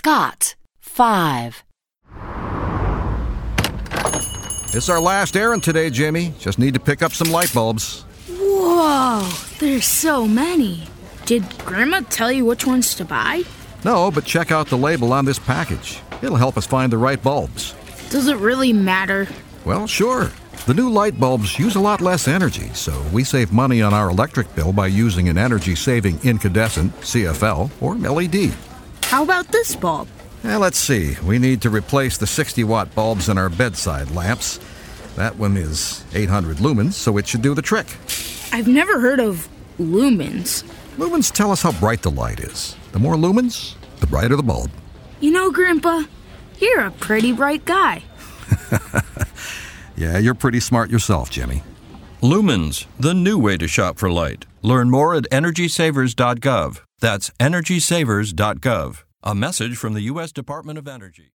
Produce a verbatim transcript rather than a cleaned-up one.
Scott, five. It's our last errand today, Jimmy. Just need to pick up some light bulbs. Whoa, there's so many. Did Grandma tell you which ones to buy? No, but check out the label on this package. It'll help us find the right bulbs. Does it really matter? Well, sure. The new light bulbs use a lot less energy, so we save money on our electric bill by using an energy-saving incandescent, C F L, or L E D. How about this bulb? Now, let's see. We need to replace the sixty-watt bulbs in our bedside lamps. That one is eight hundred lumens, so it should do the trick. I've never heard of lumens. Lumens tell us how bright the light is. The more lumens, the brighter the bulb. You know, Grandpa, you're a pretty bright guy. Yeah, you're pretty smart yourself, Jimmy. Lumens, the new way to shop for light. Learn more at energy savers dot gov. That's energy savers dot gov. A message from the U S Department of Energy.